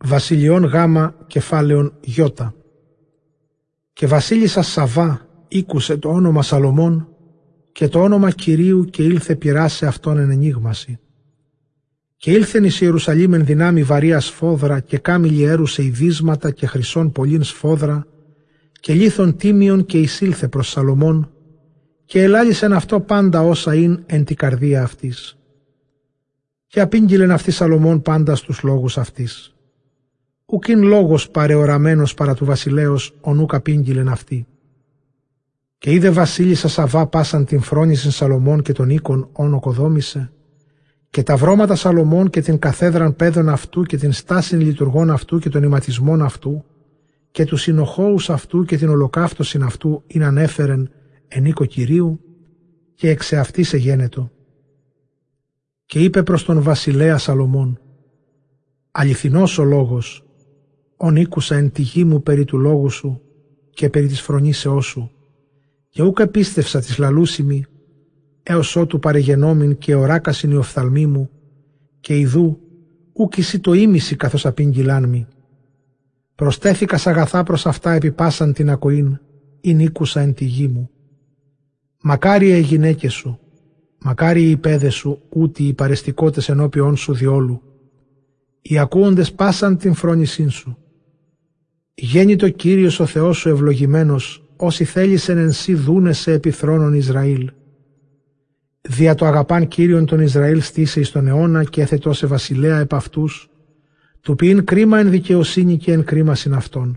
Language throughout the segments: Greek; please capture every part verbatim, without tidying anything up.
Βασιλειών Γάμα κεφάλαιον Γιώτα. Και βασίλισσα Σαβά ήκουσε το όνομα Σαλομών και το όνομα Κυρίου και ήλθε πειράσε αυτόν εν ενίγμαση. Και ήλθεν εις Ιερουσαλήμ εν δυνάμει βαρία σφόδρα και κάμιλοι έρουσε ειδίσματα και χρυσών πολλήν σφόδρα και λίθον τίμιον και εισήλθε προς Σαλομών και ελάλησεν αυτό πάντα όσα ειν εν την καρδία αυτής. Και απήγγειλεν αυτή Σαλομών πάντα στους λόγους αυτής. Ουκ ειν λόγος παρεοραμένος παρά του βασιλέως ον ουκ απήγγειλεν αυτή. Και είδε βασίλισσα Σαβά πάσαν την φρόνησιν Σαλομών και τον οίκον όν οκοδόμησε, και τα βρώματα Σαλομών και την καθέδραν πέδων αυτού και την στάσιν λειτουργών αυτού και των ηματισμών αυτού και τους συνοχώους αυτού και την ολοκαύτωσιν αυτού ειν ανέφερεν εν οίκο Κυρίου και εξ εαυτής εγένετο. Και είπε προς τον βασιλέα Σαλομών, αληθινός ο λόγος, ον ήκουσα εν τη γη μου περί του λόγου σου και περί της φρονήσεώς σου, και ούκ επίστευσα της λαλούσιμη, έως ότου παρεγενόμην και οράκασιν η οφθαλμή μου, και ιδού ούκ εσύ το ήμιση καθώς απήγγειλάν μη. Προστέθηκα σ' αγαθά προς αυτά επί πάσαν την ακοήν, ειν ήκουσα εν τη γη μου. Μακάρι οι γυναίκες σου, μακάρι οι παιδες σου, ούτι οι παρεστικότες ενώπιον σου διόλου, οι ακούοντες πάσαν την φρόνησήν σου. Γέννητο Κύριος ο Θεός σου ευλογημένος, όσοι θέλησεν εν σύ δούνεσαι επί θρόνων Ισραήλ. Δια το αγαπάν Κύριον τον Ισραήλ στήσε εις τον αιώνα και έθετο σε βασιλέα επ' αυτούς, του ποιήν κρίμα εν δικαιοσύνη και εν κρίμα συν αυτόν.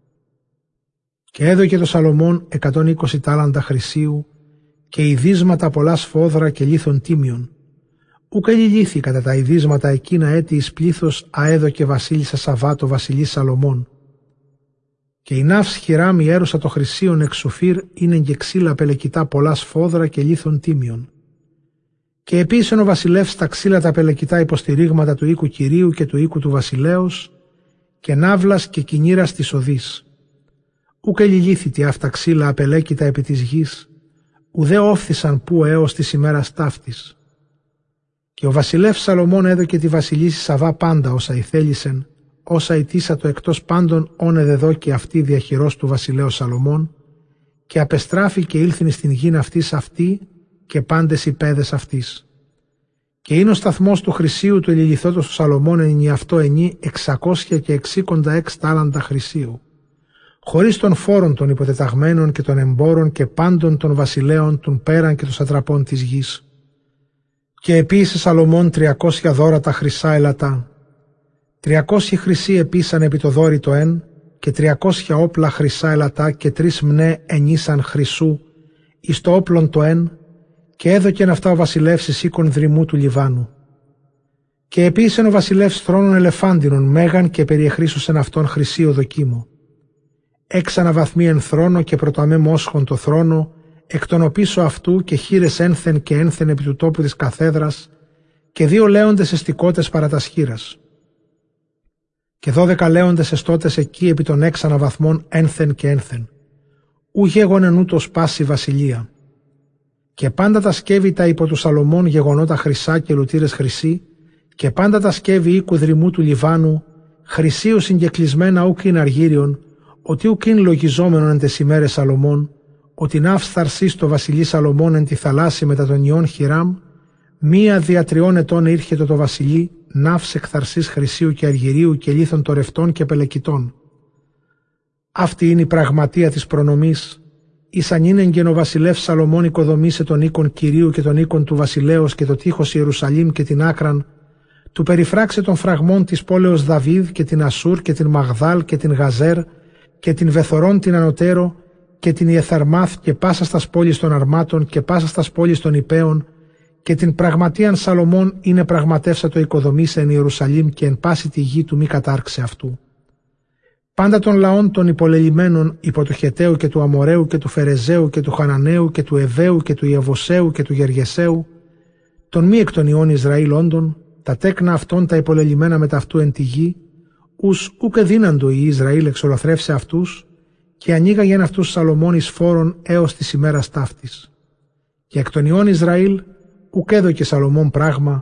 Και έδωκε το Σαλομών εκατόν είκοσι τάλαντα χρυσίου και ειδίσματα πολλά σφόδρα και λίθων τίμιων. Ουκ ελιλήθη κατά τα ειδίσματα εκείνα έτη εις πλήθος αέδωκε βασίλισσα Σαβά το βασιλής Σαλομών. Και η ναύς Χιράμ η έρουσα το χρυσίον εξουφύρ είναι και ξύλα πελεκητά πολλά σφόδρα και λίθων τίμιων. Και επίσης ο βασιλεύς τα ξύλα τα πελεκητά υποστηρίγματα του οίκου Κυρίου και του οίκου του βασιλέως και ναύλας και κινήρας της οδής. Ουκ ελιλήθητη αυτά ξύλα απελέκητα επί της γης, ουδέ όφθησαν που έως της ημέρας ταύτης. Και ο βασιλεύς Σαλομών έδωκε τη βασιλίση Σαβά πάντα όσα ηθέλησεν, όσα ητήσατο εκτός πάντων όν εδεδόκε αυτή διαχειρός του βασιλέως Σαλομών, και απεστράφη και ήλθεν στην γην αυτής αυτή και πάντες οι παιδες αυτής. Και είναι ο σταθμός του χρυσίου του ελιληθότος του Σαλομών εν αυτό ενή εξακόσια και εξήκοντα έξ τάλαντα χρυσίου, χωρίς των φόρων των υποτεταγμένων και των εμπόρων και πάντων των βασιλέων των πέραν και των σατραπών της γης. Και επίσης Σαλομών τριακόσια δώρατα χρυσά ελατά. Τριακόσιοι χρυσοί επίσαν επί το δόρι το εν, και τριακόσια όπλα χρυσά ελατά και τρεις μνέ ενίσαν χρυσού εις το όπλον το εν, και έδωκεν αυτά ο βασιλεύς εις οίκον δρυμού του Λιβάνου. Και επίσης ο βασιλεύς θρόνων ελεφάντινων μέγαν και περιεχρήσουσεν αυτόν χρυσίο δοκίμο. Έξανα βαθμοί εν θρόνο και πρωτοαμέ μόσχον το θρόνο, εκ των οπίσω αυτού και χείρες ένθεν και ένθεν επί του τόπου της καθέδρας, και δύο λέοντες εστικότες παρά τας χείρας. Και δώδεκα λέοντες εστώτες εκεί επί των έξανα βαθμών ένθεν και ένθεν. Ου γέγονεν ούτως πάση βασιλεία. Και πάντα τα σκεύη τα υπό του Σαλομών γεγονότα χρυσά και λουτήρες χρυσή, και πάντα τα σκεύη οίκου δρυμού του Λιβάνου, χρυσίου συγκεκλεισμένα ουκ ειν αργύριον, ότι ουκ ειν λογιζόμενον εν τες ημέρες Σαλομών, ότι ναύς θαρσής το βασιλεί Σαλομών εν τη θαλάσση μετά των ιών Χιράμ, μία δια τριών ετών ήρχετο το βασιλεί, ναύς εκθαρσής χρυσίου και αργυρίου και λίθων τορευτών και πελεκητών. Αυτή είναι η πραγματεία της προνομής, ήσαν είναι γεν ο βασιλεύς Σαλομών οικοδομήσε τον οίκον Κυρίου και τον οίκον του βασιλέως και το τείχος Ιερουσαλήμ και την άκραν, του περιφράξε των φραγμών της πόλεως Δαβίδ και την Ασούρ και την Μαγδάλ και την Γαζέρ και την Βεθορών την Ανωτέρο και την Ιεθαρμάθ και πάσα στας πόλεις των αρμάτων και πάσα στας πόλεις των Ιππέων, και την πραγματείαν Σαλομών είναι πραγματεύσα το οικοδομήσε εν Ιερουσαλήμ και εν πάση τη γη του μη κατάρξε αυτού. Πάντα των λαών των υπολελειμμένων υπό του Χεταίου και του Αμοραίου και του Φερεζαίου και του Χαναναίου και του Εβαίου και του Ιεβοσαίου και του Γεργεσαίου, των μη εκ των ιών Ισραήλ όντων, τα τέκνα αυτών τα υπολελειμμένα μετ' αυτού εν τη γη, ους ούκ εδύναντο η Ισραήλ εξολοθρεύσε αυτούς, και ανοίγαγεν αυτούς Σαλομών εις φόρων έως της ημέρας ταύτης. Και εκ των ιών Ισραήλ ουκ έδωκε Σαλομών πράγμα,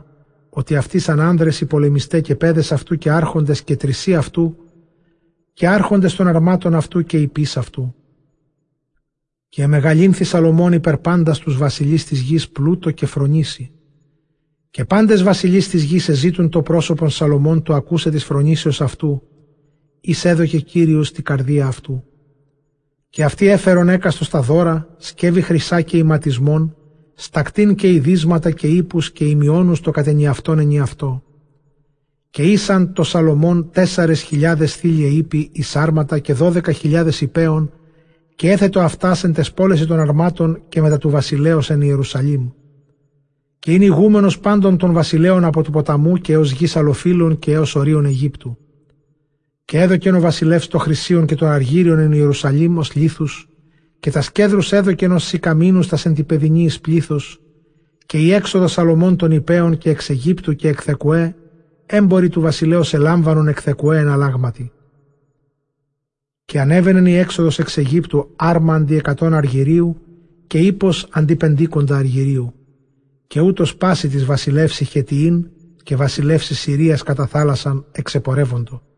ότι αυτοί σαν άνδρες οι πολεμιστέ και πέδες αυτού και άρχοντες και τρισί αυτού και άρχοντες των αρμάτων αυτού και υπείς αυτού. Και εμεγαλύνθη Σαλομών υπερ πάντας τους βασιλείς της γης πλούτο και φρονήσει. Και πάντες βασιλείς της γης εζήτουν το πρόσωπον Σαλομών το ακούσε της φρονήσεως αυτού, εις έδωκε Κύριος την καρδία αυτού. Και αυτοί έφερον έκαστο στα δώρα, σκεύη χρυσά και ηματισμών, στακτήν και ειδίσματα και ύπους και ημιώνους το κατενιαυτόν ενιαυτό. Και ήσαν το Σαλομών τέσσαρες χιλιάδες θήλιε ύπη εις άρματα και δώδεκα χιλιάδες υπέων, και έθετο αυτάς εν τες πόλεσεις των αρμάτων και μετά του βασιλέως εν Ιερουσαλήμ. Και είναι ηγούμενος πάντων των βασιλέων από του ποταμού και έως γης Αλοφύλων και έως ορίων Αιγύπτου. Και έδωκεν ο βασιλεύς το χρυσίον και το αργύριον εν Ιερουσαλήμ ως λίθους, και τα σκέδρους έδωκεν ως σικαμίνους τα σεντιπεδινή εις πλήθος, και η έξοδο Σαλομών των υπέων και εξ Αιγύπτου και εκ Θεκουέ, έμποροι του βασιλέως ελάμβανον εκ Θεκουέ εν αλάγματι. Και ανέβαινεν η έξοδος εξ Αιγύπτου άρμα αντί εκατόν αργυρίου και ύπος αντί πεντήκοντα αργυρίου. Και ούτως πάση της βασιλεύση Χετιήν και βασιλεύση Συρίας κατά θάλασσαν εξεπορεύοντο.